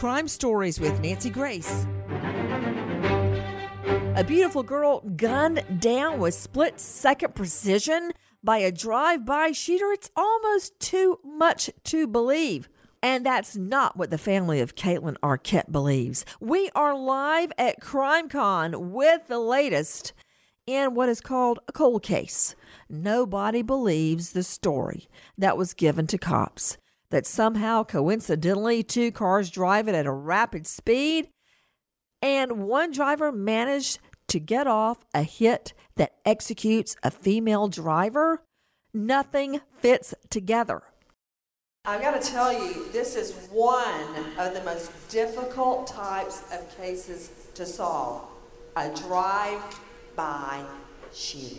Crime Stories with Nancy Grace. A beautiful girl gunned down with split-second precision by a drive-by shooter. It's almost too much to believe. And that's not what the family of Caitlin Arquette believes. We are live at CrimeCon with the latest in what is called a cold case. Nobody believes the story that was given to cops, that somehow, coincidentally, two cars driving at a rapid speed, and one driver managed to get off a hit that executes a female driver. Nothing fits together. I've got to tell you, this is one of the most difficult types of cases to solve. A drive-by shooting.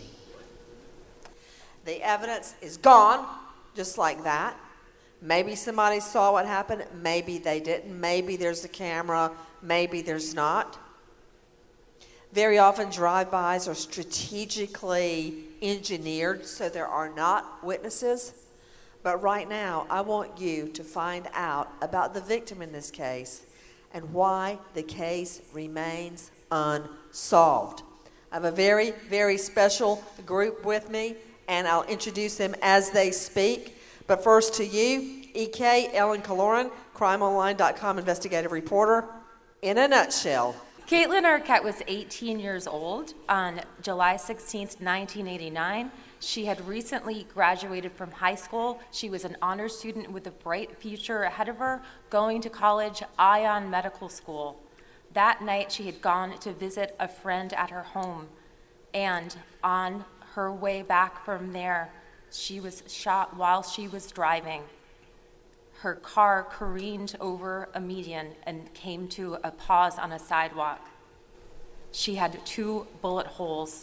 The evidence is gone, just like that. Maybe somebody saw what happened, maybe they didn't, maybe there's a camera, maybe there's not. Very often drive-bys are strategically engineered so there are not witnesses. But right now, I want you to find out about the victim in this case and why the case remains unsolved. I have a very, very special group with me, and I'll introduce them as they speak. But first to you, E.K. Ellen Kaloran, crimeonline.com investigative reporter. In a nutshell. Caitlin Arquette was 18 years old on July 16th, 1989. She had recently graduated from high school. She was an honor student with a bright future ahead of her, going to college, Ion Medical School. That night, she had gone to visit a friend at her home, and on her way back from there, she was shot while she was driving. Her car careened over a median and came to a pause on a sidewalk. She had 2 bullet holes,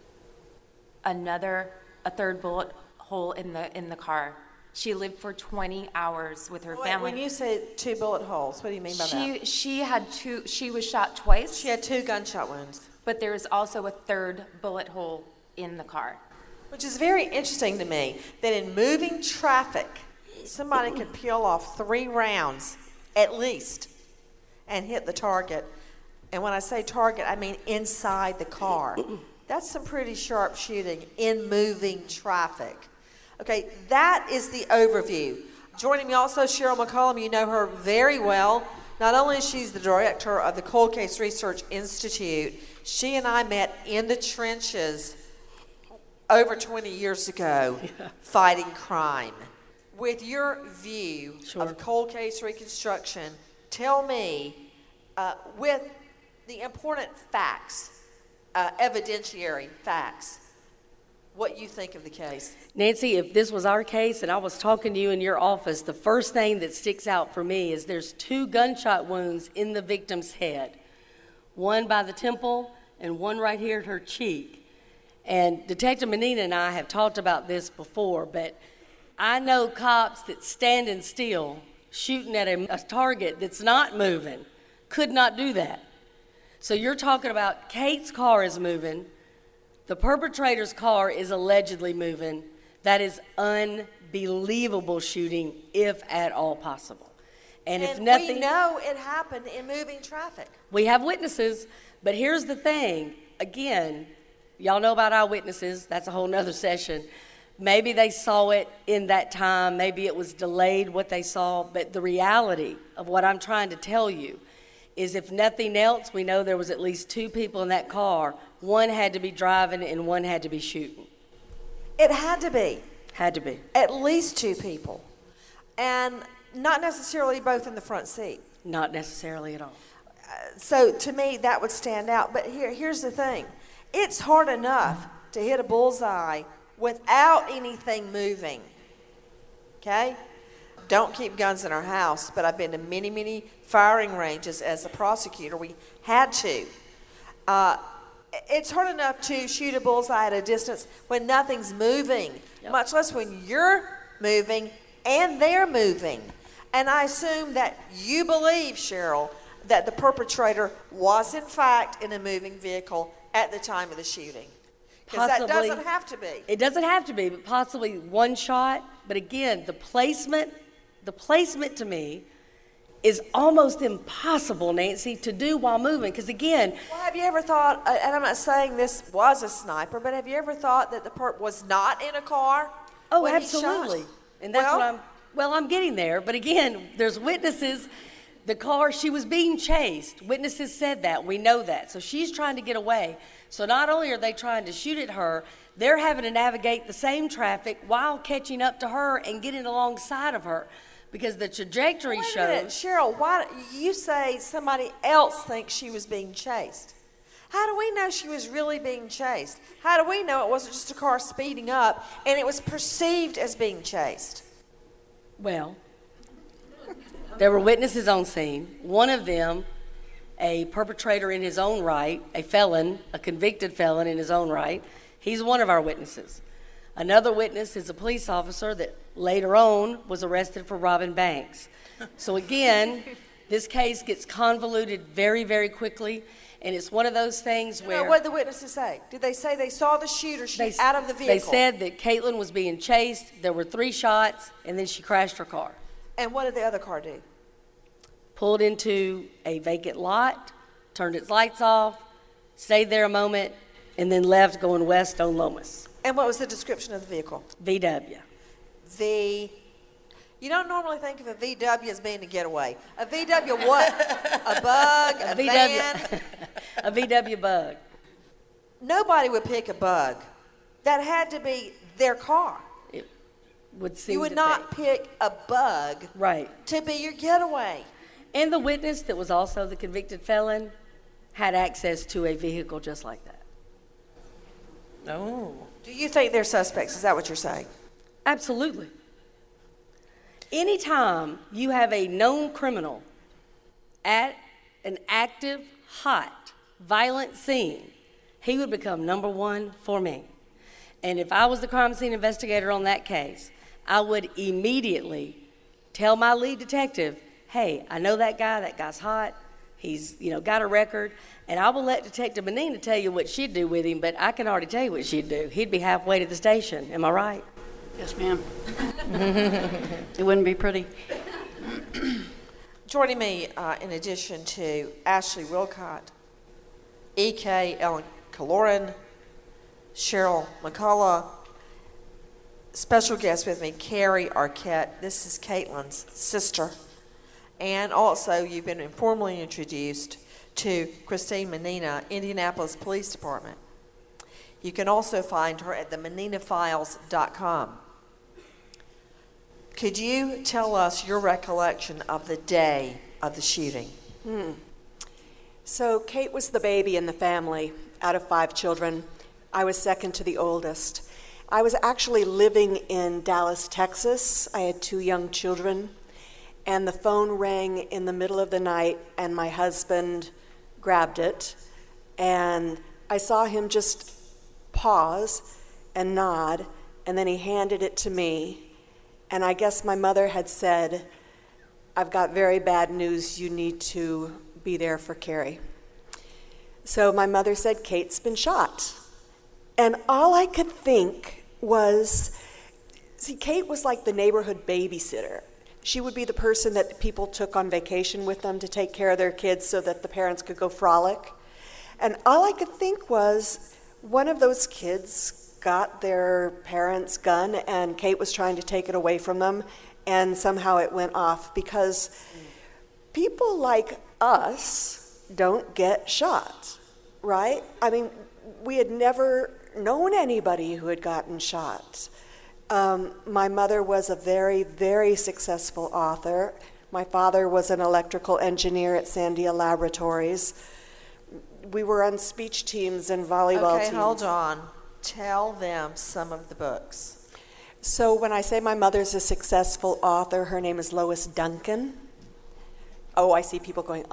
a third bullet hole in the car. She lived for 20 hours with her family. When you say 2 bullet holes, what do you mean by that? She was shot twice. She had 2 gunshot wounds. But there is also a third bullet hole in the car. Which is very interesting to me, that in moving traffic, somebody could peel off 3 rounds, at least, and hit the target. And when I say target, I mean inside the car. That's some pretty sharp shooting in moving traffic. Okay, that is the overview. Joining me also, Cheryl McCollum. You know her very well. Not only is she the director of the Cold Case Research Institute, she and I met in the trenches over 20 years ago, fighting crime. With your view of cold case reconstruction, tell me, with the important facts, evidentiary facts, what you think of the case. Nancy, if this was our case and I was talking to you in your office, the first thing that sticks out for me is there's 2 gunshot wounds in the victim's head. One by the temple and one right here at her cheek. And Detective Menina and I have talked about this before, but I know cops that standing still, shooting at a target that's not moving, could not do that. So you're talking about Kate's car is moving, the perpetrator's car is allegedly moving. That is unbelievable shooting, if at all possible. And if nothing, we know it happened in moving traffic. We have witnesses, but here's the thing. Again, y'all know about eyewitnesses. That's a whole nother session. Maybe they saw it in that time. Maybe it was delayed what they saw. But the reality of what I'm trying to tell you is, if nothing else, we know there was at least 2 people in that car. One had to be driving and one had to be shooting. It had to be. Had to be. At least 2 people. And not necessarily both in the front seat. Not necessarily at all. So to me, that would stand out. But here's the thing. It's hard enough to hit a bullseye without anything moving. Okay? Don't keep guns in our house, but I've been to many, many firing ranges as a prosecutor. We had to. It's hard enough to shoot a bullseye at a distance when nothing's moving, much less when you're moving and they're moving. And I assume that you believe, Cheryl, that the perpetrator was in fact in a moving vehicle at the time of the shooting. Because that doesn't have to be. It doesn't have to be, but possibly one shot. But again, the placement to me is almost impossible, Nancy, to do while moving. Because again, Well, have you ever thought, and I'm not saying this was a sniper, but have you ever thought that the perp was not in a car? oh, when he shot? absolutely. And that's I'm getting there. But again, there's witnesses. The car, she was being chased. Witnesses said that. We know that. So she's trying to get away. So not only are they trying to shoot at her, they're having to navigate the same traffic while catching up to her and getting alongside of her. Because the trajectory Wait a minute, shows. Cheryl, why you say somebody else thinks she was being chased? How do we know she was really being chased? How do we know it wasn't just a car speeding up and it was perceived as being chased? Well, there were witnesses on scene. One of them, a perpetrator in his own right, a felon, a convicted felon in his own right. He's one of our witnesses. Another witness is a police officer that later on was arrested for robbing banks. So again, this case gets convoluted very, very quickly, and it's one of those things where... What did the witnesses say? Did they say they saw the shooter shoot out of the vehicle? They said that Caitlin was being chased, there were 3 shots, and then she crashed her car. And what did the other car do? Pulled into a vacant lot, turned its lights off, stayed there a moment, and then left going west on Lomas. And what was the description of the vehicle? VW. You don't normally think of a VW as being a getaway. A VW what? A bug? A van? A VW Bug. Nobody would pick a bug. That had to be their car. It would seem You would to not be. pick a bug Right. to be your getaway. And the witness that was also the convicted felon had access to a vehicle just like that. Oh. Do you think they're suspects? Is that what you're saying? Absolutely. Anytime you have a known criminal at an active, hot, violent scene, he would become number one for me. And if I was the crime scene investigator on that case, I would immediately tell my lead detective, hey, I know that guy's hot, he's got a record, and I will let Detective Menina tell you what she'd do with him, but I can already tell you what she'd do. He'd be halfway to the station, am I right? Yes, ma'am. It wouldn't be pretty. Joining me, in addition to Ashley Wilcott, E.K. Ellen Kaloran, Cheryl McCullough, special guest with me, Carrie Arquette. This is Caitlin's sister. And also, you've been informally introduced to Christine Menina, Indianapolis Police Department. You can also find her at themeninafiles.com. Could you tell us your recollection of the day of the shooting? So Kate was the baby in the family out of 5 children. I was second to the oldest. I was actually living in Dallas, Texas. I had 2 young children, and the phone rang in the middle of the night, and my husband grabbed it, and I saw him just pause and nod, and then he handed it to me. And I guess my mother had said, I've got very bad news, you need to be there for Carrie. So my mother said, Kate's been shot. And all I could think was, see, Kate was like the neighborhood babysitter. She would be the person that people took on vacation with them to take care of their kids so that the parents could go frolic. And all I could think was, one of those kids got their parents' gun, and Kate was trying to take it away from them, and somehow it went off, because people like us don't get shot, right? I mean, we had never known anybody who had gotten shot. My mother was a very, very successful author. My father was an electrical engineer at Sandia Laboratories. We were on speech teams and volleyball teams. Okay, hold on. Tell them some of the books. So when I say my mother's a successful author, her name is Lois Duncan. Oh, I see people going,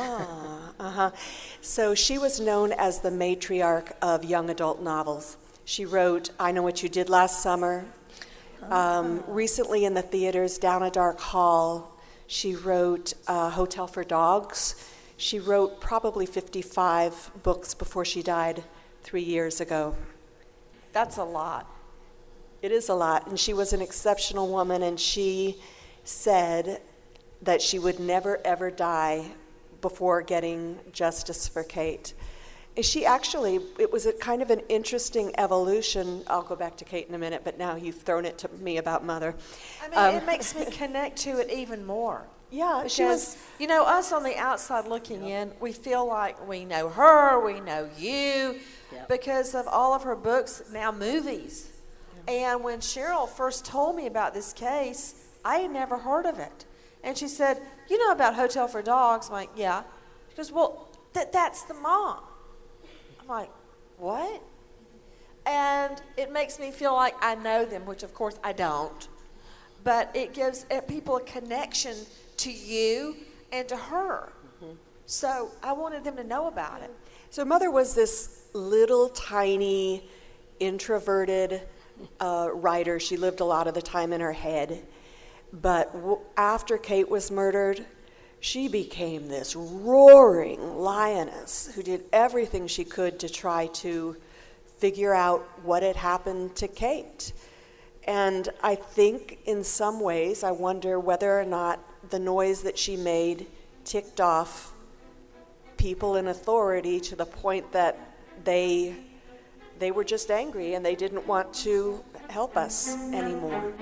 So she was known as the matriarch of young adult novels. She wrote I Know What You Did Last Summer. Recently in the theaters, Down a Dark Hall. She wrote Hotel for Dogs. She wrote probably 55 books before she died 3 years ago. That's a lot. It is a lot, and she was an exceptional woman, and she said, that she would never, ever die before getting justice for Kate. And she actually, it was a kind of an interesting evolution. I'll go back to Kate in a minute, but now you've thrown it to me about Mother. I mean, it makes me connect to it even more. Yeah, she was. Because, you know, us on the outside looking in, we feel like we know her, we know you, because of all of her books, now movies. And when Cheryl first told me about this case, I had never heard of it. And she said, you know about Hotel for Dogs? I'm like, yeah. She goes, well, that's the mom. I'm like, what? And it makes me feel like I know them, which of course I don't. But it gives people a connection to you and to her. Mm-hmm. So I wanted them to know about it. So Mother was this little tiny, introverted writer. She lived a lot of the time in her head. But after Kate was murdered, she became this roaring lioness who did everything she could to try to figure out what had happened to Kate. And I think in some ways, I wonder whether or not the noise that she made ticked off people in authority to the point that they were just angry and they didn't want to help us anymore.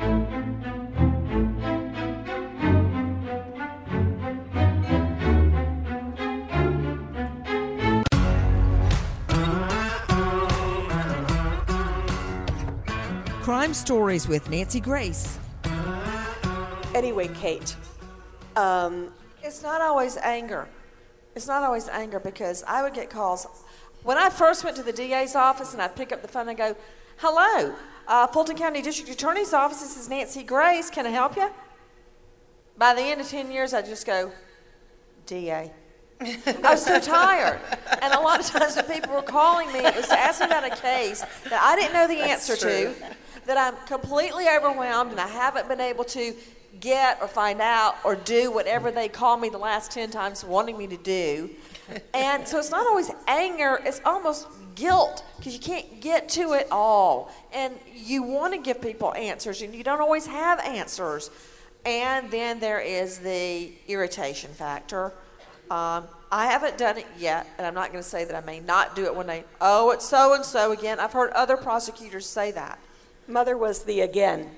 Crime Stories with Nancy Grace. Anyway, Kate. It's not always anger. It's not always anger because I would get calls. When I first went to the DA's office and I'd pick up the phone and go, hello, Fulton County District Attorney's Office, this is Nancy Grace, can I help you? By the end of 10 years, I'd just go, DA. I was so tired. And a lot of times when people were calling me, it was to ask me about a case that I didn't know the answer to, that I'm completely overwhelmed and I haven't been able to get or find out or do whatever they called me the last 10 times wanting me to do. And so it's not always anger, it's almost guilt because you can't get to it all. And you want to give people answers and you don't always have answers. And then there is the irritation factor. I haven't done it yet, and I'm not going to say that I may not do it when it's so-and-so again. I've heard other prosecutors say that. Mother was the again.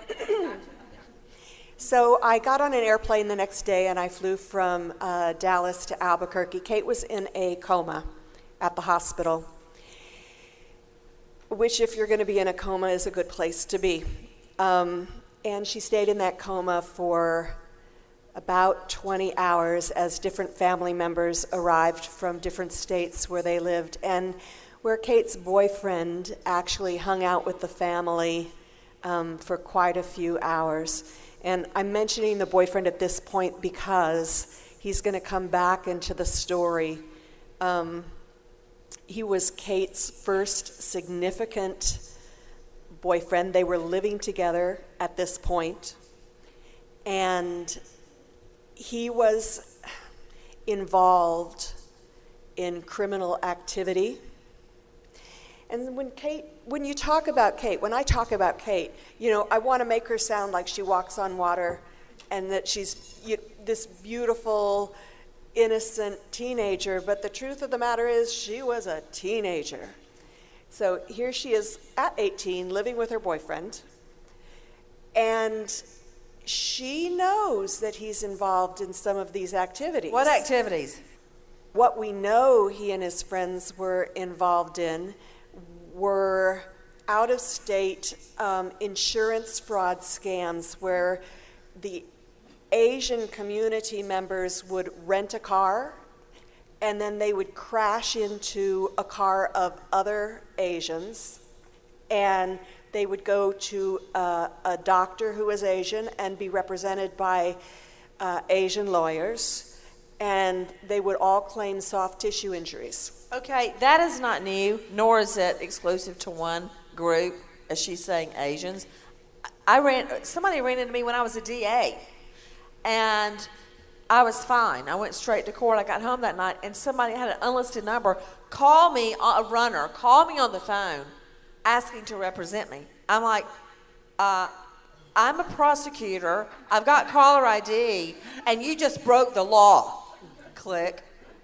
So I got on an airplane the next day, and I flew from Dallas to Albuquerque. Kate was in a coma at the hospital, which if you're going to be in a coma is a good place to be. And she stayed in that coma for about 20 hours as different family members arrived from different states where they lived, and where Kate's boyfriend actually hung out with the family for quite a few hours. And I'm mentioning the boyfriend at this point because he's going to come back into the story. He was Kate's first significant boyfriend. They were living together at this point, and he was involved in criminal activity. And when I talk about Kate, you know, I want to make her sound like she walks on water and that she's this beautiful, innocent teenager, but the truth of the matter is she was a teenager. So here she is at 18, living with her boyfriend, and she knows that he's involved in some of these activities. What activities? What we know he and his friends were involved in were out-of-state insurance fraud scams where the Asian community members would rent a car and then they would crash into a car of other Asians, and they would go to a doctor who was Asian and be represented by Asian lawyers, and they would all claim soft tissue injuries. Okay, that is not new, nor is it exclusive to one group, as she's saying, Asians. Somebody ran into me when I was a DA, and I was fine. I went straight to court. I got home that night, and somebody had an unlisted number call me, a runner, call me on the phone, asking to represent me. I'm like, I I'm a prosecutor, I've got caller ID, and you just broke the law. Click.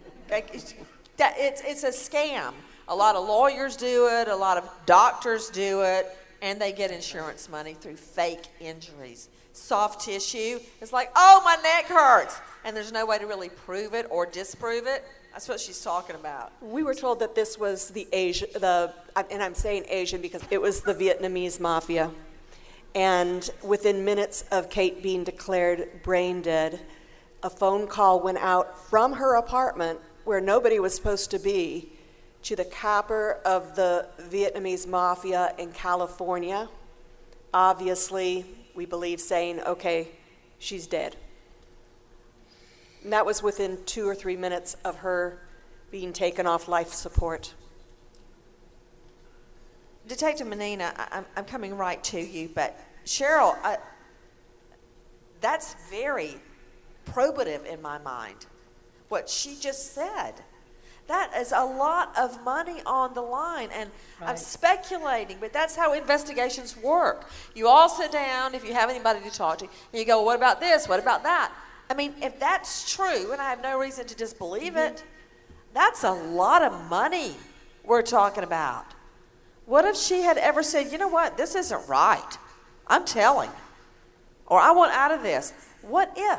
It's a scam. A lot of lawyers do it, a lot of doctors do it, and they get insurance money through fake injuries. Soft tissue, it's like, oh, my neck hurts, and there's no way to really prove it or disprove it. That's what she's talking about. We were told that this was and I'm saying Asian because it was the Vietnamese mafia. And within minutes of Kate being declared brain dead, a phone call went out from her apartment, where nobody was supposed to be, to the capper of the Vietnamese mafia in California. Obviously, we believe saying, okay, she's dead. And that was within 2 or 3 minutes of her being taken off life support. Detective Menina, I'm coming right to you, but Cheryl, that's very probative in my mind, what she just said. That is a lot of money on the line, and right. I'm speculating, but that's how investigations work. You all sit down, if you have anybody to talk to, and you go, what about this, what about that? I mean, if that's true, and I have no reason to disbelieve it, that's a lot of money we're talking about. What if she had ever said, you know what, this isn't right, I'm telling, or I want out of this? What if?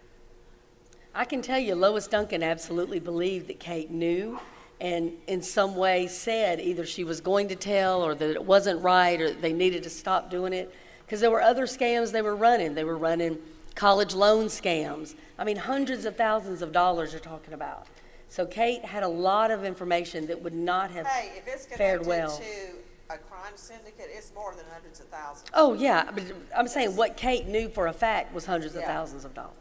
I can tell you Lois Duncan absolutely believed that Kate knew and in some way said either she was going to tell or that it wasn't right or they needed to stop doing it, because there were other scams they were running. They were running college loan scams. I mean, hundreds of thousands of dollars you're talking about. So Kate had a lot of information that would not have fared well. If it's connected to a crime syndicate, it's more than hundreds of thousands. Oh, yeah. But I'm saying what Kate knew for a fact was hundreds of thousands of dollars.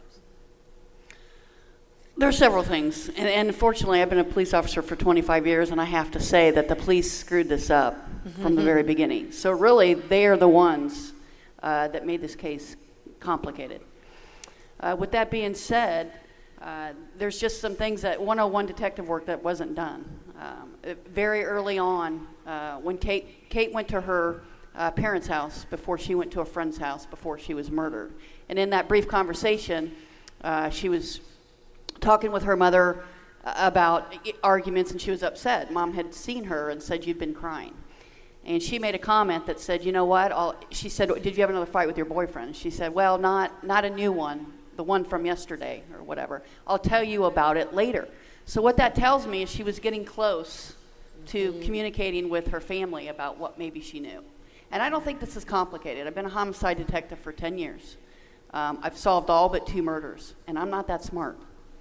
There are several things, and unfortunately, I've been a police officer for 25 years, and I have to say that the police screwed this up from the very beginning. So really, they are the ones that made this case complicated. With that being said, there's just some things that 101 detective work that wasn't done. Very early on, when Kate went to her parents' house before she went to a friend's house before she was murdered, and in that brief conversation, she was talking with her mother about arguments, and she was upset. Mom had seen her and said, you'd been crying. And she made a comment that said, you know what? She said, did you have another fight with your boyfriend? She said, well, not a new one, the one from yesterday or whatever. I'll tell you about it later. So what that tells me is she was getting close to communicating with her family about what maybe she knew. And I don't think this is complicated. I've been a homicide detective for 10 years. I've solved all but 2 murders, and I'm not that smart.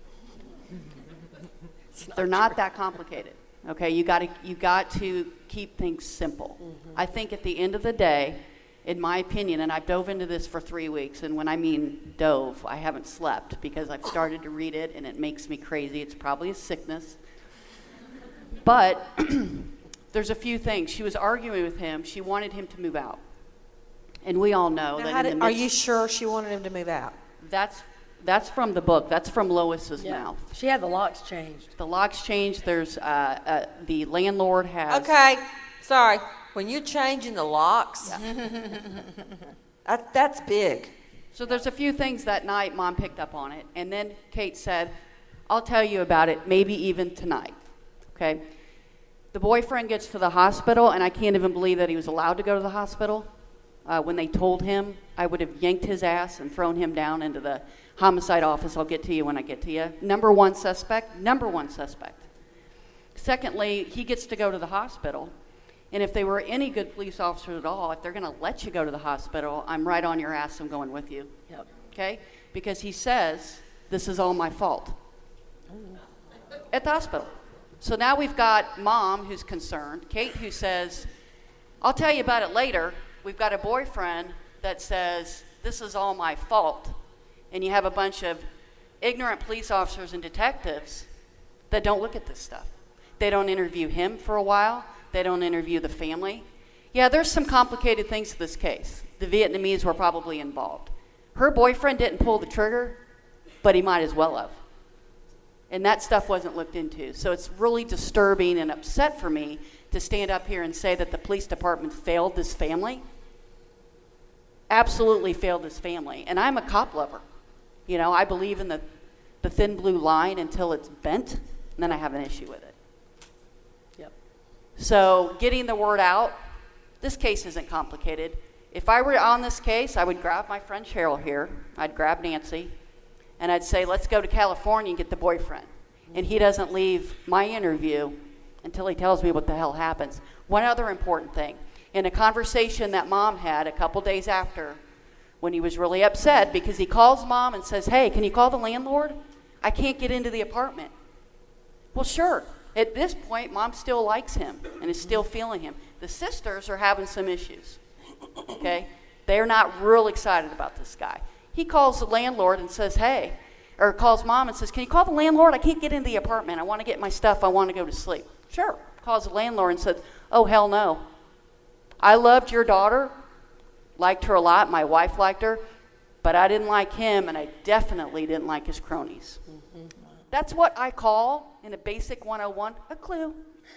They're not that complicated. Okay, you got to keep things simple. I think at the end of the day, in my opinion, and I've dove into this for 3 weeks, and when I mean dove, I haven't slept because I've started to read it and it makes me crazy. It's probably a sickness. But there's a few things. She was arguing with him. She wanted him to move out. And we all know that are you sure she wanted him to move out? That's from the book. That's from Lois's mouth. She had the locks changed. The locks changed. There's the landlord has. Okay, sorry. When you're changing the locks, that's big. So there's a few things that night Mom picked up on it, and then Kate said, "I'll tell you about it, maybe even tonight." Okay. The boyfriend gets to the hospital, and I can't even believe that he was allowed to go to the hospital. When they told him, I would have yanked his ass and thrown him down into the homicide office. I'll get to you when I get to you. Number one suspect. Secondly, he gets to go to the hospital. And if they were any good police officers at all, if they're going to let you go to the hospital, I'm right on your ass. I'm going with you. Yep. Okay? Because he says, this is all my fault. At the hospital. So now we've got Mom, who's concerned. Kate, who says, I'll tell you about it later. We've got a boyfriend that says, this is all my fault. And you have a bunch of ignorant police officers and detectives that don't look at this stuff. They don't interview him for a while. They don't interview the family. Yeah, there's some complicated things to this case. The Vietnamese were probably involved. Her boyfriend didn't pull the trigger, but he might as well have. And that stuff wasn't looked into. So it's really disturbing and upset for me to stand up here and say that the police department failed this family. absolutely failed his family. And I'm a cop lover. You know, I believe in the thin blue line until it's bent, and then I have an issue with it. Yep. So getting the word out, this case isn't complicated. If I were on this case, I would grab my friend Cheryl here, I'd grab Nancy, and I'd say, let's go to California and get the boyfriend. And he doesn't leave my interview until he tells me what the hell happens. One other important thing. In a conversation that Mom had a couple days after, when he was really upset, because he calls Mom and says, hey, can you call the landlord? I can't get into the apartment. Well, sure. At this point, Mom still likes him and is still feeling him. The sisters are having some issues, okay? They're not real excited about this guy. He calls the landlord and says, hey, or calls Mom and says, can you call the landlord? I can't get into the apartment. I want to get my stuff. I want to go to sleep. Sure. Calls the landlord and says, oh, hell no. I loved your daughter, liked her a lot. My wife liked her, but I didn't like him, and I definitely didn't like his cronies. Mm-hmm. That's what I call, in a basic 101, a clue.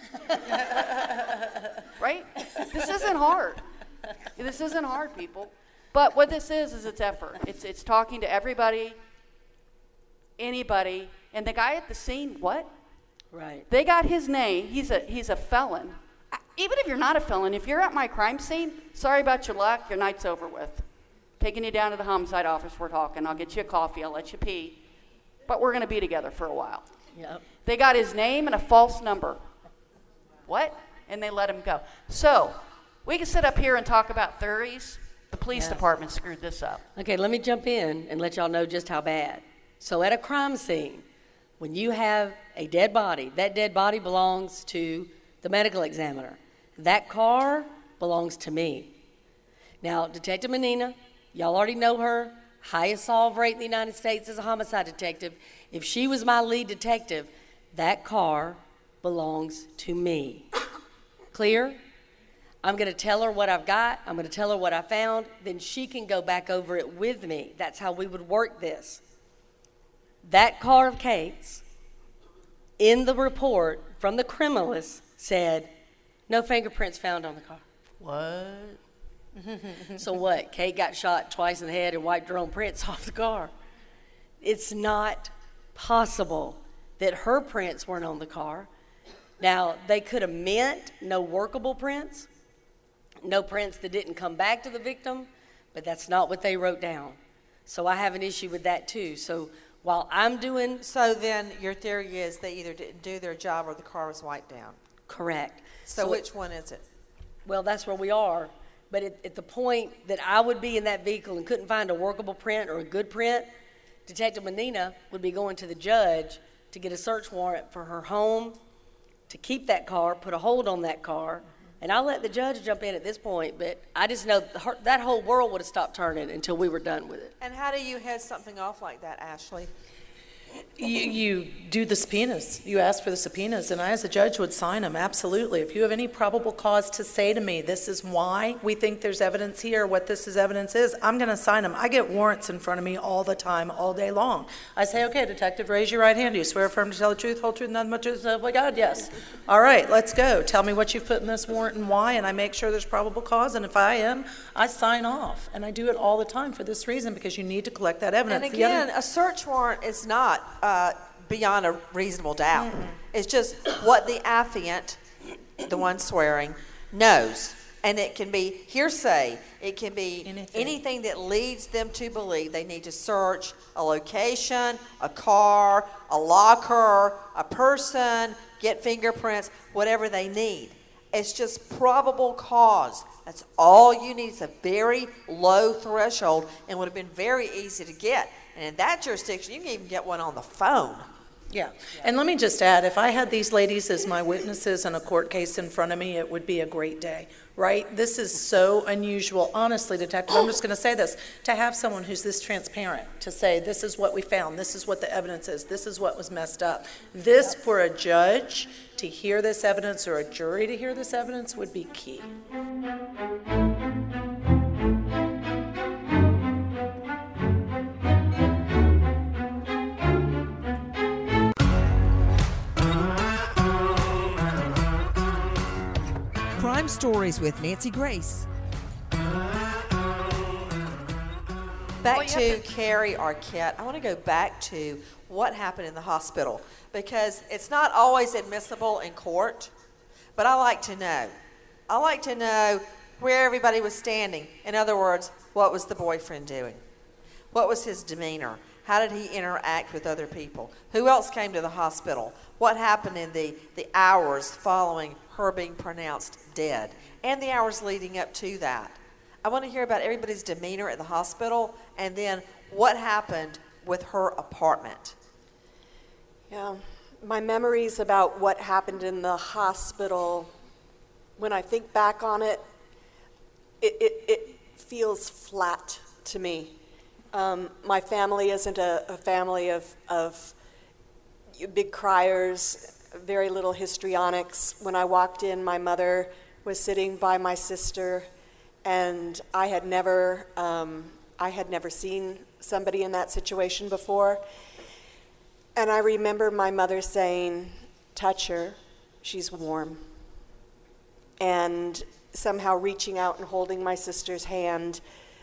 Right? This isn't hard. This isn't hard, people. But what this is it's effort. It's talking to everybody, anybody, and the guy at the scene, what? Right. They got his name. He's a felon. Even if you're not a felon, if you're at my crime scene, sorry about your luck, your night's over with. Taking you down to the homicide office, we're talking. I'll get you a coffee, I'll let you pee. But we're going to be together for a while. Yep. They got his name and a false number. What? And they let him go. So, we can sit up here and talk about theories. The police department screwed this up. Okay, let me jump in and let y'all know just how bad. So at a crime scene, when you have a dead body, that dead body belongs to the medical examiner. That car belongs to me. Now, Detective Menina, y'all already know her, highest solve rate in the United States as a homicide detective. If she was my lead detective, that car belongs to me. Clear? I'm going to tell her what I've got. I'm going to tell her what I found. Then she can go back over it with me. That's how we would work this. That car of Kate's, in the report from the criminalist, said, no fingerprints found on the car. What? So what? Kate got shot twice in the head and wiped her own prints off the car. It's not possible that her prints weren't on the car. Now, they could have meant no workable prints, no prints that didn't come back to the victim, but that's not what they wrote down. So I have an issue with that too. So while I'm doing... So then your theory is they either didn't do their job or the car was wiped down. Correct. So which one is it? Well, that's where we are. But at the point that I would be in that vehicle and couldn't find a workable print or a good print, Detective Menina would be going to the judge to get a search warrant for her home, to keep that car, put a hold on that car. And I'll let the judge jump in at this point, but I just know that whole world would have stopped turning until we were done with it. And how do you head something off like that, Ashley? You do the subpoenas. You ask for the subpoenas, and I, as a judge, would sign them, absolutely. If you have any probable cause to say to me, this is why we think there's evidence here, what this is evidence is, I'm going to sign them. I get warrants in front of me all the time, all day long. I say, okay, detective, raise your right hand. Do you swear affirm to tell the truth, whole truth, nothing but truth? Oh my God, yes. All right, let's go. Tell me what you've put in this warrant and why, and I make sure there's probable cause, and if I am, I sign off. And I do it all the time for this reason, because you need to collect that evidence. And again, a search warrant is not beyond a reasonable doubt. Mm-hmm. It's just what the affiant, the one swearing, knows. And it can be hearsay. It can be anything that leads them to believe they need to search a location, a car, a locker, a person, get fingerprints, whatever they need. It's just probable cause. That's all you need. It's a very low threshold and would have been very easy to get. And in that jurisdiction, you can even get one on the phone. Yeah, and let me just add, if I had these ladies as my witnesses in a court case in front of me, it would be a great day, right? This is so unusual, honestly, detective, I'm just going to say this, to have someone who's this transparent, to say this is what we found, this is what the evidence is, this is what was messed up. This, for a judge to hear this evidence or a jury to hear this evidence would be key. Crime Stories with Nancy Grace. Back to Carrie Arquette. I want to go back to what happened in the hospital because it's not always admissible in court, but I like to know. I like to know where everybody was standing. In other words, what was the boyfriend doing? What was his demeanor? How did he interact with other people? Who else came to the hospital? What happened in the hours following her being pronounced dead and the hours leading up to that? I want to hear about everybody's demeanor at the hospital and then what happened with her apartment. Yeah, my memories about what happened in the hospital, when I think back on it, it feels flat to me. My family isn't a family of big criers, very little histrionics. When I walked in, my mother was sitting by my sister, and I had never seen somebody in that situation before. And I remember my mother saying, "Touch her, she's warm." And somehow reaching out and holding my sister's hand,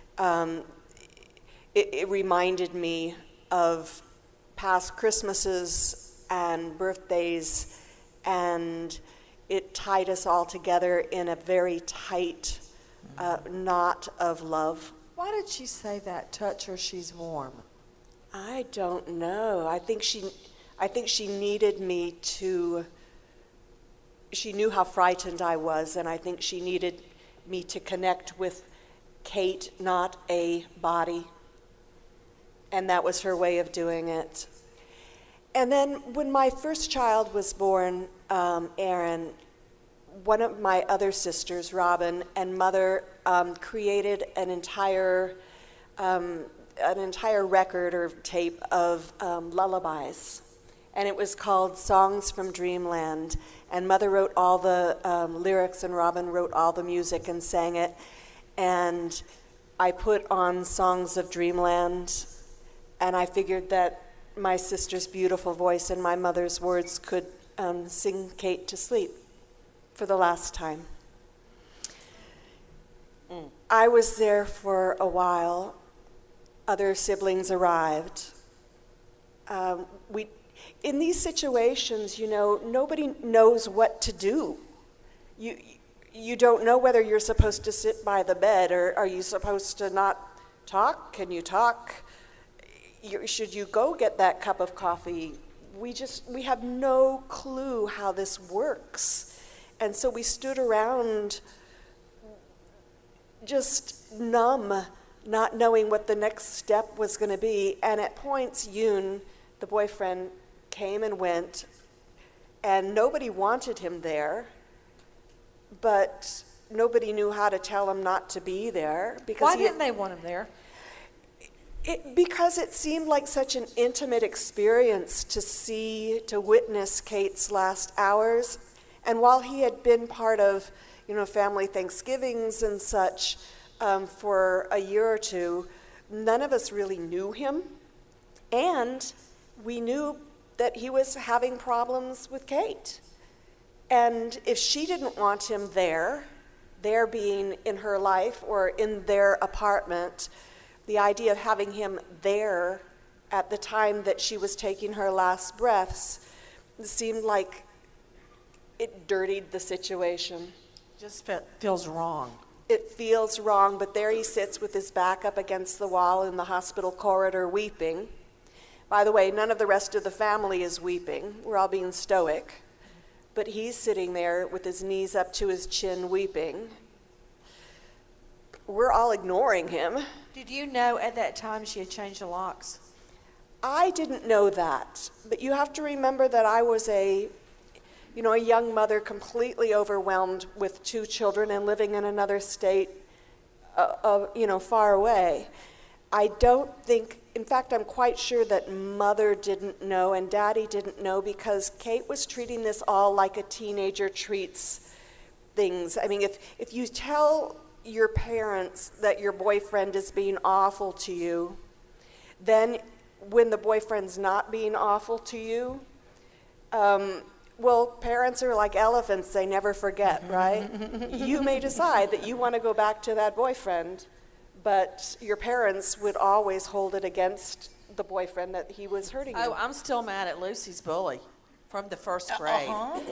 it reminded me of past Christmases and birthdays, and it tied us all together in a very tight knot of love. Why did she say that? Touch her, she's warm. I don't know. I think she needed me to. She knew how frightened I was, and I think she needed me to connect with Kate, not a body. And that was her way of doing it. And then when my first child was born, Aaron, one of my other sisters, Robin, and Mother created an entire record or tape of lullabies. And it was called Songs from Dreamland. And Mother wrote all the lyrics, and Robin wrote all the music and sang it. And I put on Songs of Dreamland, and I figured that my sister's beautiful voice and my mother's words could sing Kate to sleep for the last time. I was there for a while. Other siblings arrived. In these situations, nobody knows what to do. You don't know whether you're supposed to sit by the bed, or are you supposed to not talk? Can you talk? Should you go get that cup of coffee? We have no clue how this works. And so we stood around just numb, not knowing what the next step was going to be. And at points, Yoon, the boyfriend, came and went, and nobody wanted him there, but nobody knew how to tell him not to be there. Why didn't they want him there? Because it seemed like such an intimate experience to witness Kate's last hours. And while he had been part of, family Thanksgivings and such for a year or two, none of us really knew him. And we knew that he was having problems with Kate. And if she didn't want him there being in her life or in their apartment, the idea of having him there at the time that she was taking her last breaths seemed like it dirtied the situation. Just feels wrong. It feels wrong, but there he sits with his back up against the wall in the hospital corridor weeping. By the way, none of the rest of the family is weeping. We're all being stoic. But he's sitting there with his knees up to his chin weeping. We're all ignoring him. Did you know at that time she had changed the locks? I didn't know that. But you have to remember that I was a young mother completely overwhelmed with 2 children and living in another state, far away. I don't think, in fact, I'm quite sure that Mother didn't know and Daddy didn't know, because Kate was treating this all like a teenager treats things. I mean, if you tell your parents that your boyfriend is being awful to you, then when the boyfriend's not being awful to you, parents are like elephants, they never forget, right? You may decide that you want to go back to that boyfriend, but your parents would always hold it against the boyfriend that he was hurting you. Oh, I'm still mad at Lucy's bully from the first grade.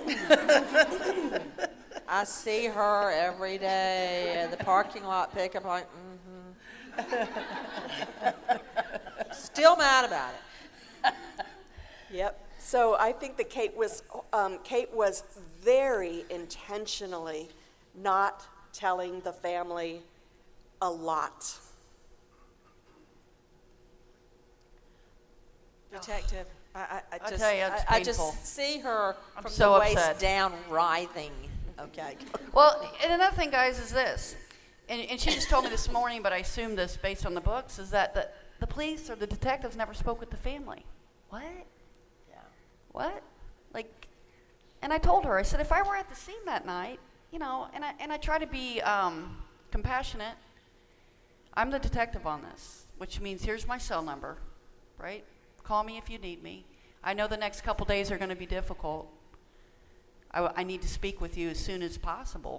I see her every day in the parking lot pickup line. Still mad about it. Yep. So I think that Kate was very intentionally not telling the family a lot. Detective, I just, tell you, it's I painful. just see her I'm from so the waist upset. down writhing. Okay. Well, and another thing, guys, is this, and she just told me this morning, but I assume this based on the books, is that the police or the detectives never spoke with the family. What? Yeah. What? Like, and I told her, I said, if I were at the scene that night, you know, and I try to be compassionate, I'm the detective on this, which means here's my cell number, right? Call me if you need me. I know the next couple days are going to be difficult. I need to speak with you as soon as possible.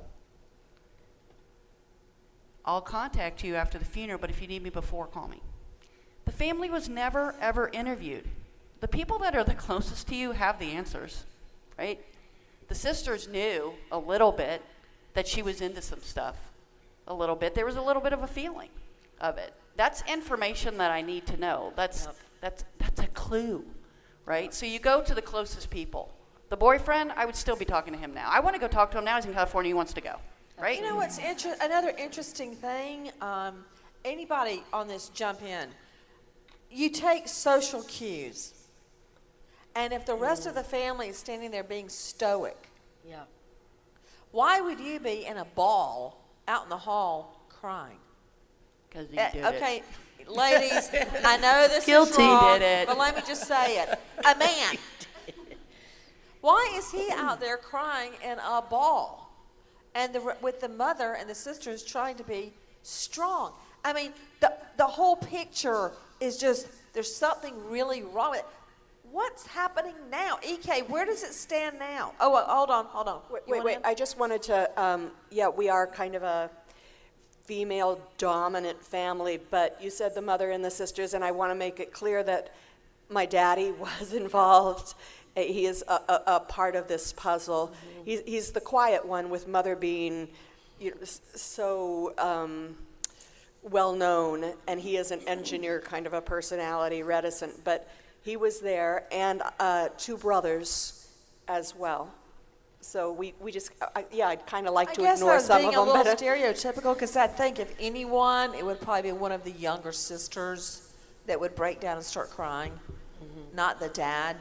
I'll contact you after the funeral, but if you need me before, call me. The family was never, ever interviewed. The people that are the closest to you have the answers, right? The sisters knew a little bit that she was into some stuff, a little bit. There was a little bit of a feeling of it. That's information that I need to know. That's a clue, right? So you go to the closest people. The boyfriend, I would still be talking to him now. I want to go talk to him now. He's in California. He wants to go, right? You know what's another interesting thing? Anybody on this jump in. You take social cues. And if the rest of the family is standing there being stoic, Yeah. why would you be in a ball out in the hall crying? Because he did Okay, ladies, I know this Guilty, is wrong, did it. but let me just say it. A man. Why is he out there crying in a ball? And with the mother and the sisters trying to be strong. I mean, the whole picture is just, there's something really wrong with it. What's happening now? EK, where does it stand now? Oh, well, hold on. Wait. I just wanted to, we are kind of a female-dominant family, but you said the mother and the sisters, and I want to make it clear that my daddy was involved. He is a part of this puzzle. Mm-hmm. He's the quiet one, with mother being so well-known, and he is an engineer kind of a personality, reticent, but he was there, and two brothers as well. So we just, I'd kind of like to ignore some of them. I guess I was being a little stereotypical, because I think if anyone, it would probably be one of the younger sisters that would break down and start crying, not the dad.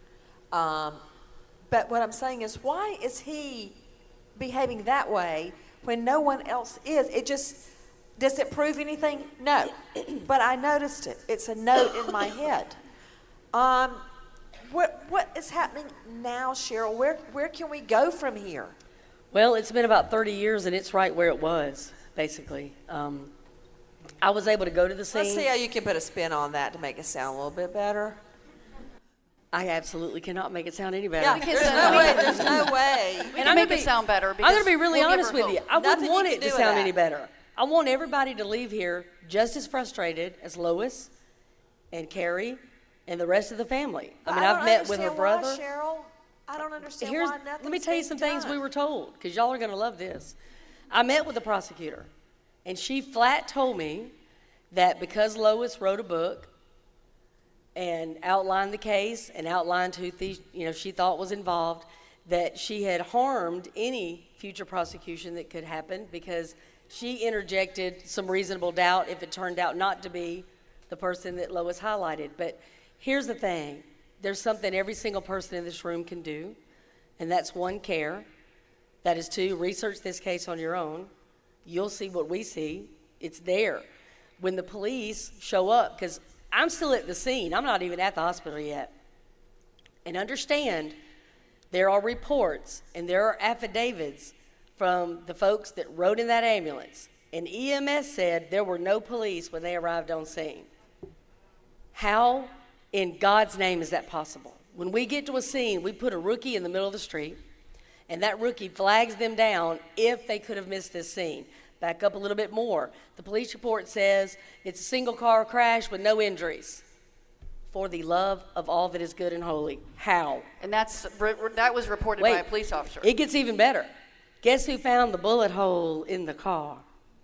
But what I'm saying is, why is he behaving that way when no one else is? Does it prove anything? No. But I noticed it. It's a note in my head. What is happening now, Cheryl? Where can we go from here? Well, it's been about 30 years, and it's right where it was, basically. I was able to go to the scene. Let's see how you can put a spin on that to make it sound a little bit better. I absolutely cannot make it sound any better. Yeah, there's no way. We can make it sound better. I'm going to be really we'll give honest her with hope. you. I wouldn't Nothing want you it can to do with sound that. any better. I want everybody to leave here just as frustrated as Lois and Carrie and the rest of the family. I mean, I've met with her brother. Why, Cheryl? I don't understand why nothing's Let me tell you some things we were told, because y'all are going to love this. I met with the prosecutor, and she flat told me that because Lois wrote a book and outlined the case and outlined who she thought was involved, that she had harmed any future prosecution that could happen, because she interjected some reasonable doubt if it turned out not to be the person that Lois highlighted. But here's the thing. There's something every single person in this room can do, and that's one, care. That is two, research this case on your own. You'll see what we see. It's there. When the police show up, because I'm still at the scene. I'm not even at the hospital yet. And understand, there are reports and there are affidavits from the folks that rode in that ambulance. And EMS said there were no police when they arrived on scene. How in God's name is that possible? When we get to a scene, we put a rookie in the middle of the street, and that rookie flags them down if they could have missed this scene. Back up a little bit more. The police report says it's a single car crash with no injuries. For the love of all that is good and holy. How? And that was reported by a police officer. It gets even better. Guess who found the bullet hole in the car?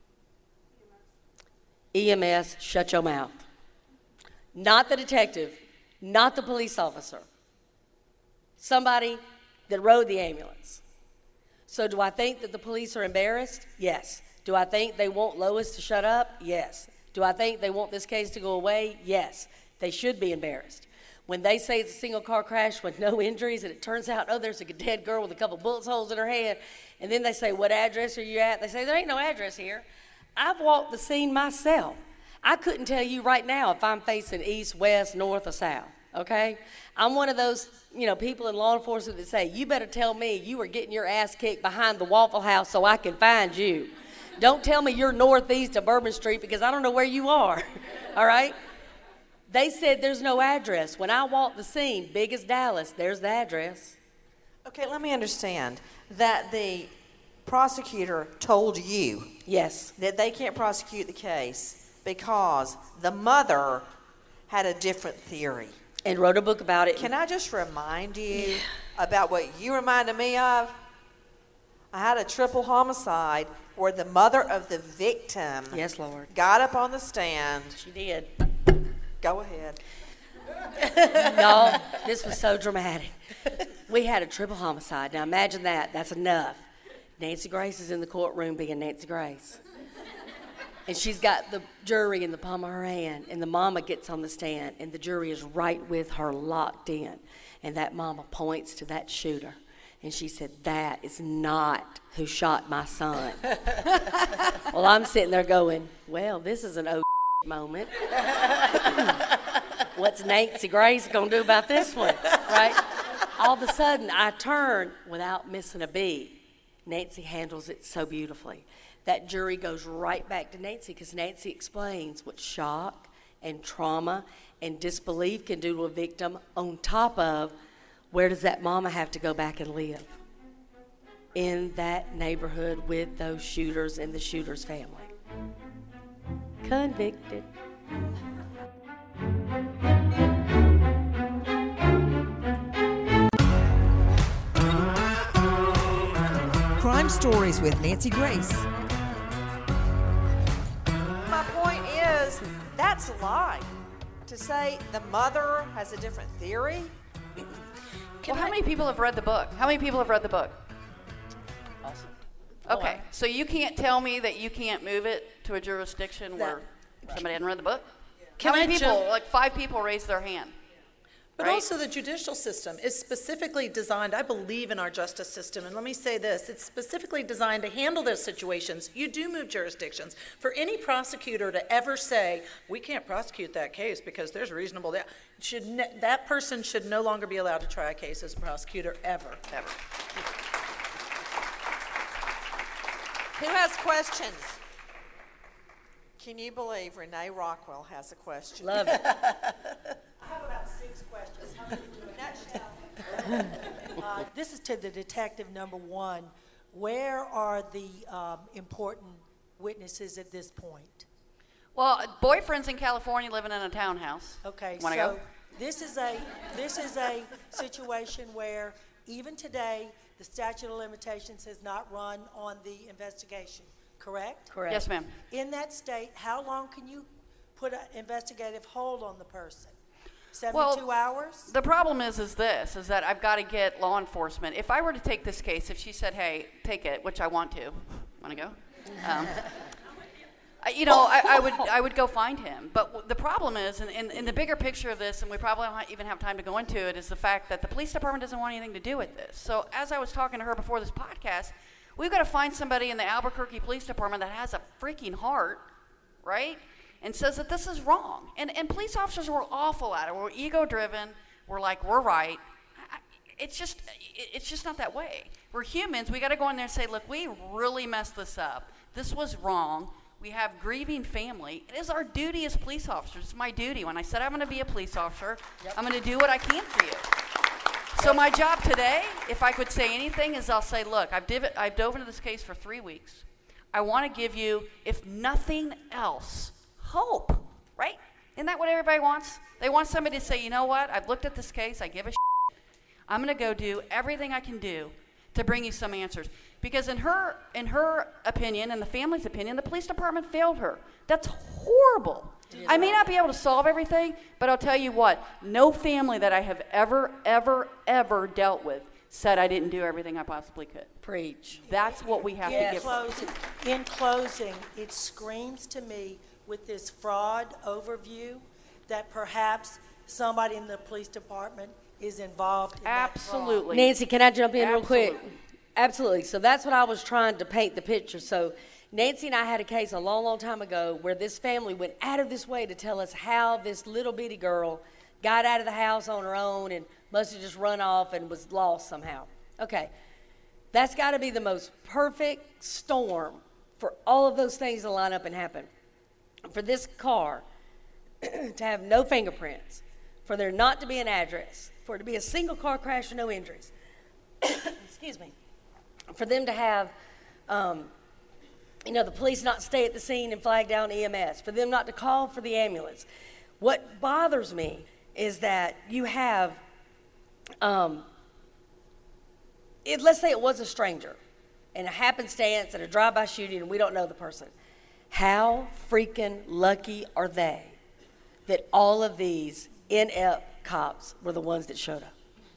EMS, shut your mouth. Not the detective, not the police officer. Somebody that rode the ambulance. So do I think that the police are embarrassed? Yes. Do I think they want Lois to shut up? Yes. Do I think they want this case to go away? Yes. They should be embarrassed. When they say it's a single car crash with no injuries and it turns out, oh, there's a dead girl with a couple bullet holes in her head, and then they say, what address are you at? They say, there ain't no address here. I've walked the scene myself. I couldn't tell you right now if I'm facing east, west, north, or south, okay? I'm one of those, people in law enforcement that say, you better tell me you were getting your ass kicked behind the Waffle House so I can find you. Don't tell me you're northeast of Bourbon Street because I don't know where you are, all right? They said there's no address. When I walked the scene, big as Dallas, there's the address. Okay, let me understand that the prosecutor told you Yes. that they can't prosecute the case because the mother had a different theory. And wrote a book about it. Can I just remind you about what you reminded me of? I had a triple homicide where the mother of the victim Yes, Lord. got up on the stand. She did. Go ahead. No, this was so dramatic. We had a triple homicide. Now imagine that. That's enough. Nancy Grace is in the courtroom being Nancy Grace. And she's got the jury in the palm of her hand, and the mama gets on the stand, and the jury is right with her, locked in. And that mama points to that shooter, and she said, that is not who shot my son. Well, I'm sitting there going, well, this is an moment. What's Nancy Grace gonna do about this one, right? All of a sudden, I turn without missing a beat. Nancy handles it so beautifully. That jury goes right back to Nancy because Nancy explains what shock and trauma and disbelief can do to a victim on top of where does that mama have to go back and live? In that neighborhood with those shooters and the shooter's family. Convicted. Crime Stories with Nancy Grace. My point is, that's a lie. To say the mother has a different theory. Well, how many people have read the book? How many people have read the book? Awesome. Okay, so you can't tell me that you can't move it to a jurisdiction where somebody hadn't read the book? Can How many I people, jump- like 5 people raised their hand? But right? also the judicial system is specifically designed, I believe in our justice system, and let me say this, it's specifically designed to handle those situations. You do move jurisdictions. For any prosecutor to ever say, we can't prosecute that case because there's reasonable doubt, that person should no longer be allowed to try a case as a prosecutor ever. Ever. Who has questions? Can you believe Renee Rockwell has a question? Love it. I have about 6 questions. How many do in a nutshell? This is to the detective number 1. Where are the important witnesses at this point? Well, boyfriend's in California living in a townhouse. Okay, Wanna so go? this is a situation where even today the statute of limitations has not run on the investigation, correct? Correct. Yes, ma'am. In that state, how long can you put an investigative hold on the person? 72 hours? The problem is that I've got to get law enforcement. If I were to take this case, if she said, hey, take it, which I want to. Want to go? I would go find him. But the problem is, in the bigger picture of this, and we probably don't even have time to go into it, is the fact that the police department doesn't want anything to do with this. So as I was talking to her before this podcast, we've got to find somebody in the Albuquerque Police Department that has a freaking heart, right? And says that this is wrong. And police officers were awful at it. We're ego-driven. We're like, we're right. It's just not that way. We're humans. We got to go in there and say, look, we really messed this up. This was wrong. We have grieving family. It is our duty as police officers. It's my duty. When I said I'm going to be a police officer, I'm going to do what I can for you. So my job today, if I could say anything, is I'll say, look, I've dove into this case for 3 weeks. I want to give you, if nothing else, hope, right? Isn't that what everybody wants? They want somebody to say, you know what, I've looked at this case, I give a shit. I'm going to go do everything I can do to bring you some answers. Because in her opinion, and the family's opinion, the police department failed her. That's horrible. I may not be able to solve everything, but I'll tell you what, no family that I have ever dealt with said I didn't do everything I possibly could. Preach. That's what we have to give. In closing, it screams to me with this fraud overview that perhaps somebody in the police department is involved in that fraud. Absolutely. Nancy, can I jump in real quick? Absolutely. Absolutely. So that's what I was trying to paint the picture. So Nancy and I had a case a long time ago where this family went out of this way to tell us how this little bitty girl got out of the house on her own and must have just run off and was lost somehow. Okay. That's got to be the most perfect storm for all of those things to line up and happen. For this car to have no fingerprints, for there not to be an address, for it to be a single car crash with no injuries. Excuse me. For them to have, the police not stay at the scene and flag down EMS, for them not to call for the ambulance. What bothers me is that you have, let's say it was a stranger and a happenstance and a drive-by shooting and we don't know the person. How freaking lucky are they that all of these inept cops were the ones that showed up?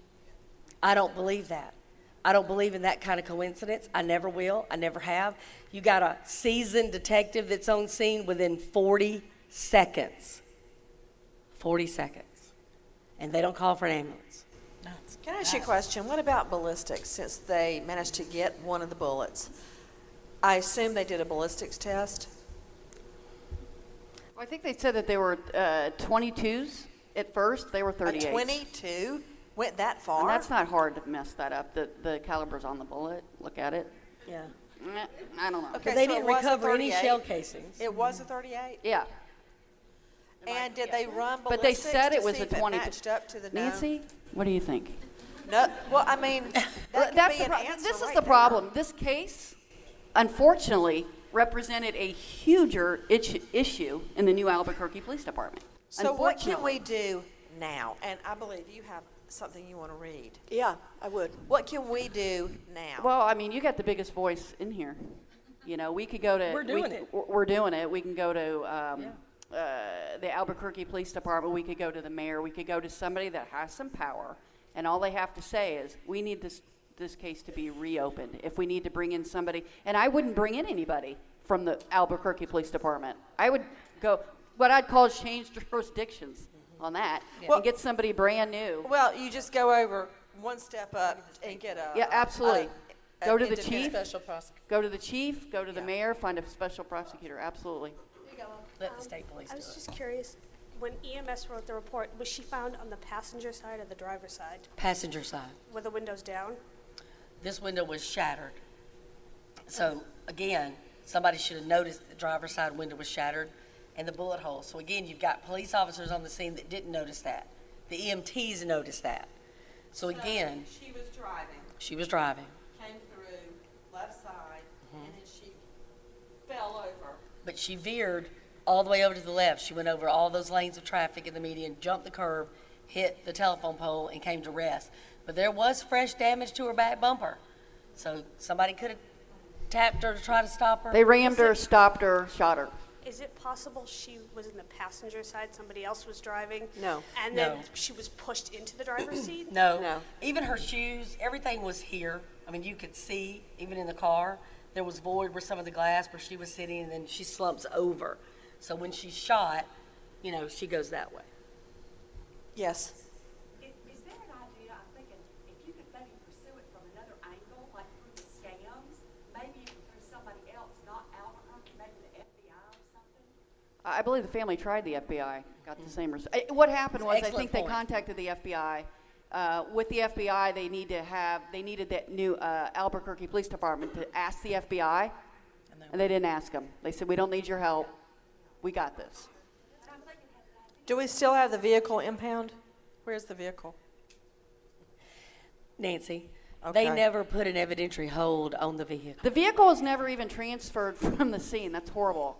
I don't believe that. I don't believe in that kind of coincidence. I never will. I never have. You got a seasoned detective that's on scene within 40 seconds. 40 seconds. And they don't call for an ambulance. Can I ask you a question? What about ballistics, since they managed to get one of the bullets? I assume they did a ballistics test? Well, I think they said that they were 22s at first. They were 38s. A 22 went that far? And that's not hard to mess that up. The caliber's on the bullet. Look at it. Yeah. I don't know. Okay, They so didn't it was a recover any 38. shell casings. It was a 38? Yeah. And did they run ballistics But they said it to was see a if it 22. matched up to the known? Nancy, what do you think? No, well, I mean, that could be an answer This is right the there. problem. This case, unfortunately, represented a huger issue in the new Albuquerque Police Department. So what can we do now? And I believe you have something you want to read. Yeah, I would. What can we do now? Well, I mean, you got the biggest voice in here. You know, we could go to. We're doing it. We're doing it. We can go to the Albuquerque Police Department. We could go to the mayor. We could go to somebody that has some power, and all they have to say is, "We need this case to be reopened." If we need to bring in somebody, and I wouldn't bring in anybody from the Albuquerque Police Department. I would go what I'd call change jurisdictions on that and get somebody brand new. Well, you just go over one step up and get a... Absolutely. Go to the chief. Special prosecutor. Go to the chief, go to the mayor, find a special prosecutor. Absolutely. Let the state police I do was it. just curious, when EMS wrote the report, was she found on the passenger side or the driver's side? Passenger side. Were the windows down? This window was shattered. So again, somebody should have noticed the driver's side window was shattered and the bullet hole. So again, you've got police officers on the scene that didn't notice that. The EMTs noticed that. So again, She was driving, she was driving. came through left side, and then she fell over. But she veered all the way over to the left. She went over all those lanes of traffic in the median, jumped the curb, hit the telephone pole, and came to rest. But there was fresh damage to her back bumper. So somebody could have tapped her to try to stop her. They rammed her, stopped her, shot her. Is it possible she was in the passenger side, somebody else was driving? No. And then No. she was pushed into the driver's seat? No. No. Even her shoes, everything was here. I mean, you could see, even in the car, there was void where some of the glass where she was sitting, and then she slumps over. So when she's shot, she goes that way. Yes. Is there an idea, I'm thinking, if you could maybe pursue it from another angle, like through the scams, maybe even through somebody else, not Albuquerque, maybe the FBI or something? I believe the family tried the FBI, got the same result. What happened was, I Excellent think they point. contacted the FBI. With the FBI, they needed that new Albuquerque Police Department to ask the FBI, and they didn't ask them. They said, "We don't need your help. We got this." Do we still have the vehicle impound? Where's the vehicle? Nancy, They never put an evidentiary hold on the vehicle. The vehicle was never even transferred from the scene. That's horrible.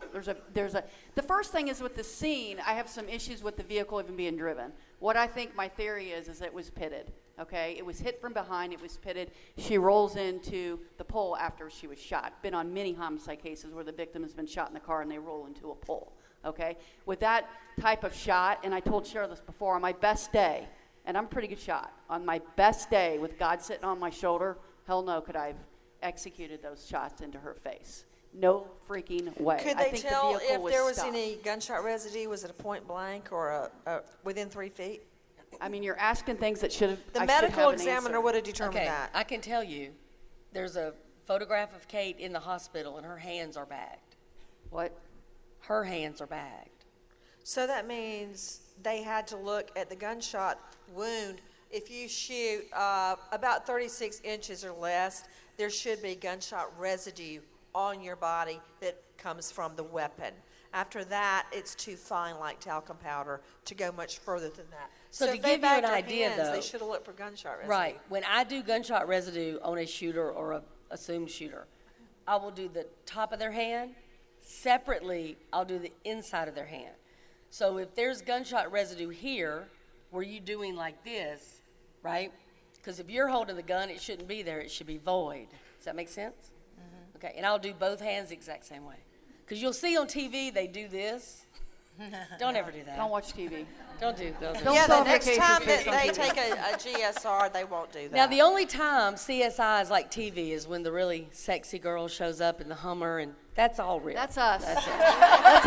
The first thing is with the scene, I have some issues with the vehicle even being driven. What I think my theory is it was pitted, okay? It was hit from behind, it was pitted. She rolls into the pole after she was shot. Been on many homicide cases where the victim has been shot in the car and they roll into a pole, okay? With that type of shot, and I told Cheryl this before, on my best day, and I'm a pretty good shot. On my best day, with God sitting on my shoulder, hell no could I have executed those shots into her face. No freaking way. Could I they think tell the vehicle if there was stopped. any gunshot residue? Was it a point blank or a within 3 feet? I mean, you're asking things that should have. The medical examiner would have determined that. I can tell you, there's a photograph of Kate in the hospital, and her hands are bagged. What? Her hands are bagged. So that means they had to look at the gunshot wound. If you shoot about 36 inches or less, there should be gunshot residue on your body that comes from the weapon. After that, it's too fine, like talcum powder, to go much further than that. So to if they give you an bagged her idea, hands, though, they should have looked for gunshot residue. Right. When I do gunshot residue on a shooter or a assumed shooter, I will do the top of their hand. Separately, I'll do the inside of their hand. So if there's gunshot residue here, were you doing like this, right? Because if you're holding the gun, it shouldn't be there. It should be void. Does that make sense? Mm-hmm. Okay. And I'll do both hands the exact same way. Because you'll see on TV they do this. Don't ever do that. Don't watch TV. Don't do that. Yeah, the next time that they take a GSR, they won't do that. Now, the only time CSI is like TV is when the really sexy girl shows up in the Hummer, and that's all real. That's us. That's it. That's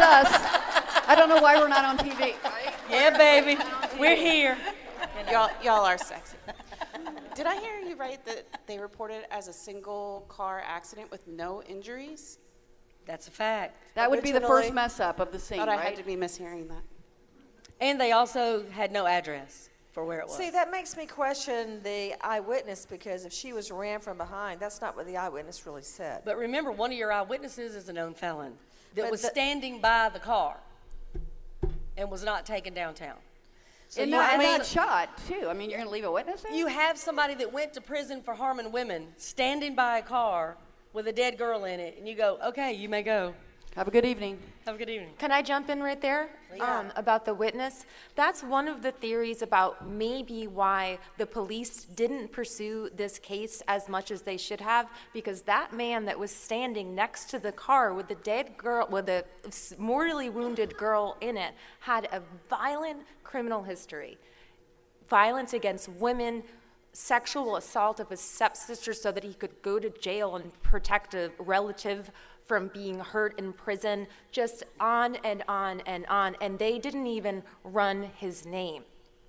us. I don't know why we're not on TV. Right? Yeah, baby. We're here. Y'all are sexy. Did I hear you right that they reported it as a single car accident with no injuries? That's a fact. That would be the first mess up of the scene, Thought right? I had to be mishearing that. And they also had no address for where it was. See, that makes me question the eyewitness, because if she was ran from behind, that's not what the eyewitness really said. But remember, one of your eyewitnesses is a known felon that was standing by the car and was not taken downtown. So and that shot, too. I mean, you're going to leave a witness there? You have somebody that went to prison for harming women standing by a car with a dead girl in it, and you go, okay, you may go. Have a good evening. Have a good evening. Can I jump in right there about the witness? That's one of the theories about maybe why the police didn't pursue this case as much as they should have, because that man that was standing next to the car with the dead girl, with a mortally wounded girl in it, had a violent criminal history. Violence against women, sexual assault of his stepsister so that he could go to jail and protect a relative from being hurt in prison, just on and on and on, and they didn't even run his name.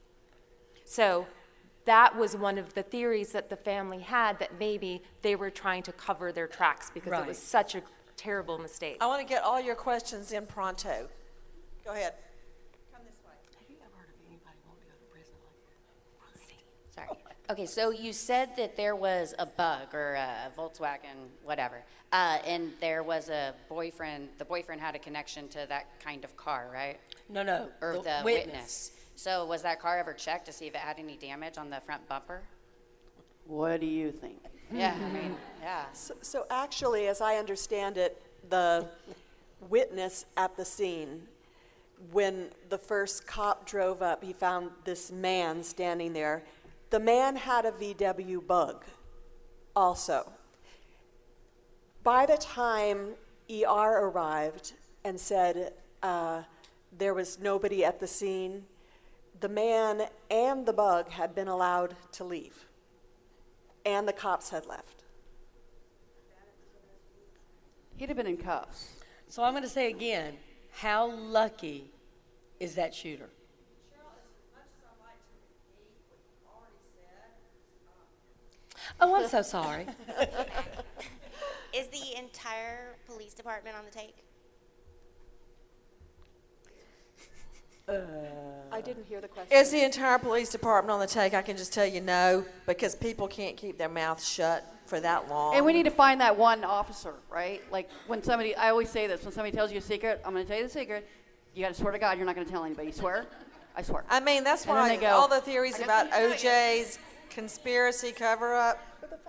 So that was one of the theories that the family had, that maybe they were trying to cover their tracks because it was such a terrible mistake. I want to get all your questions in pronto. Go ahead. Come this way. Have you ever heard of anybody wanting to go to prison like that? Sorry. Okay, so you said that there was a bug or a Volkswagen, whatever, and there was a boyfriend. The boyfriend had a connection to that kind of car, right? No. Or the witness. So was that car ever checked to see if it had any damage on the front bumper? What do you think? Yeah, I mean, yeah. So actually, as I understand it, the witness at the scene, when the first cop drove up, he found this man standing there. The man had a VW Bug also. By the time ER arrived and said there was nobody at the scene, the man and the Bug had been allowed to leave, and the cops had left. He'd have been in cuffs. So I'm going to say again, how lucky is that shooter? Oh, I'm so sorry. Is the entire police department on the take? I didn't hear the question. Is the entire police department on the take? I can just tell you no, because people can't keep their mouths shut for that long. And we need to find that one officer, right? Like when somebody, I always say this, when somebody tells you a secret, I'm going to tell you the secret. You got to swear to God you're not going to tell anybody. You swear? I swear. I mean, that's And then why they go, all the theories "I about got something to tell you." OJ's conspiracy cover-up,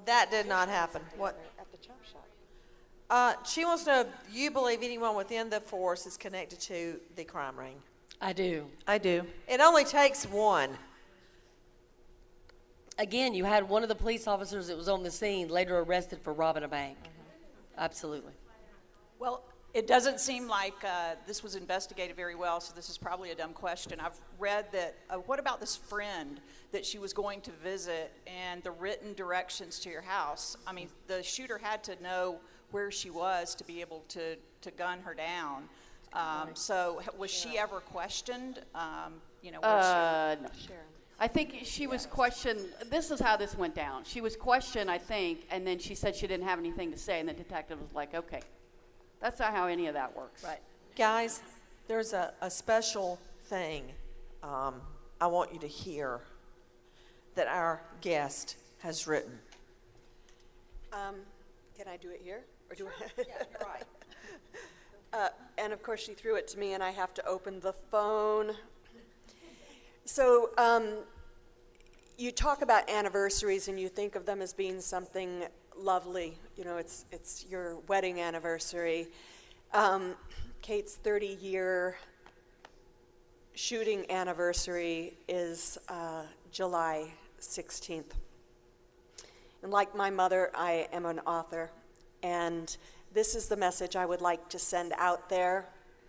That did not happen. What? At the chop shop. She wants to know if you believe anyone within the force is connected to the crime ring. I do. I do. It only takes one. Again, you had one of the police officers that was on the scene later arrested for robbing a bank. Absolutely. Well, it doesn't seem like this was investigated very well, so this is probably a dumb question. I've read that, what about this friend that she was going to visit and the written directions to your house? I mean, the shooter had to know where she was to be able to gun her down. So was she ever questioned? You know, where No. I think she was questioned. This is how this went down. She was questioned, I think, and then she said she didn't have anything to say, and the detective was like, okay. That's not how any of that works. Right. Guys, there's a special thing I want you to hear that our guest has written. Can I do it here? Or do I? Yeah, you're right. And of course, she threw it to me, and I have to open the phone. So you talk about anniversaries, and you think of them as being something lovely. You know, it's your wedding anniversary. Kate's 30-year shooting anniversary is July 16th. And like my mother, I am an author. And this is the message I would like to send out there.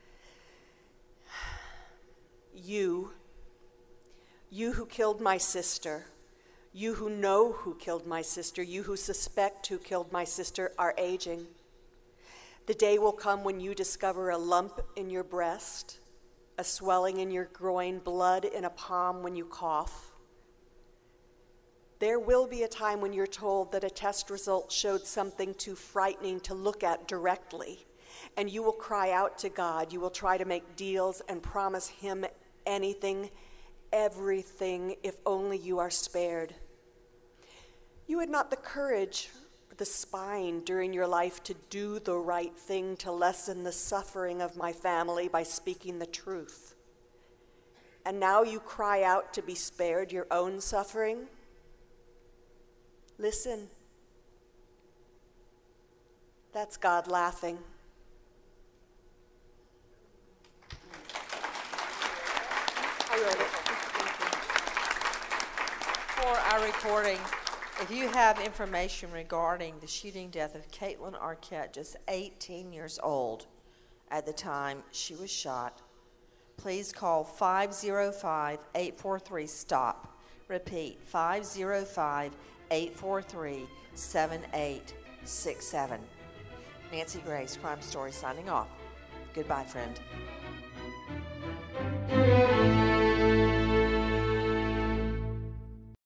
You who killed my sister, you who know who killed my sister, you who suspect who killed my sister are aging. The day will come when you discover a lump in your breast, a swelling in your groin, blood in a palm when you cough. There will be a time when you're told that a test result showed something too frightening to look at directly, and you will cry out to God. You will try to make deals and promise him anything, everything, if only you are spared. You had not the courage, the spine during your life to do the right thing, to lessen the suffering of my family by speaking the truth. And now you cry out to be spared your own suffering? Listen. That's God laughing. I wrote it. For our recording, if you have information regarding the shooting death of Caitlin Arquette, just 18 years old at the time she was shot, please call 505-843-STOP. Repeat, 505-843-7867. Nancy Grace, Crime Story, signing off. Goodbye, friend.